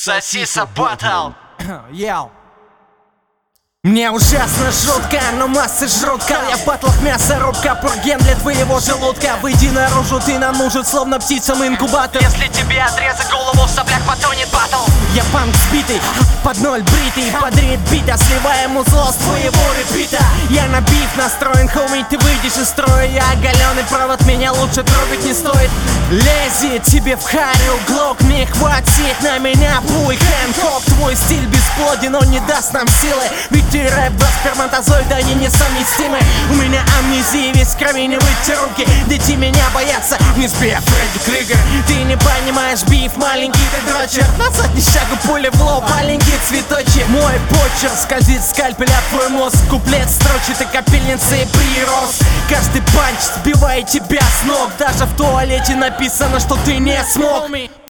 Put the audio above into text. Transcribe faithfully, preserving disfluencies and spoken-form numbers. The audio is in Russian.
Сосиса батл. Яу. Мне ужасно жутко, но массы жрутка. Я в батлах мясорубка, пурген для твоего желудка. Выйди наружу, ты нам нужен, словно птицам инкубатор. Если тебе отрезать голову, в соплях потонет батл. Я панк сбитый, под ноль бритый, подрит бита, сливаем узло с твоего репита. Я на бит настроен, хоми, ты выйдешь из строя. Я оголенный провод, меня лучше трогать не стоит. Лезет тебе в харю, глок, не хватит на меня пуль. Хэнкок, твой стиль бесплоден, он не даст нам силы. Ведь ты рэп, два сперматозоида, они несовместимы. У меня амнезия, весь в крови, не выйти руки. Дети меня боятся, не сбей, Фредди Крюгер. Ты не понимаешь, биф, маленький ты дрочер. Назад не шагу, пули в лоб, маленький цветочек. Мой почерк скользит скальпель от твой мозг. Куплет строчит и капельницей прирос. Каждый панч сбивает тебя с ног. Даже в туалете написано, что ты не смог.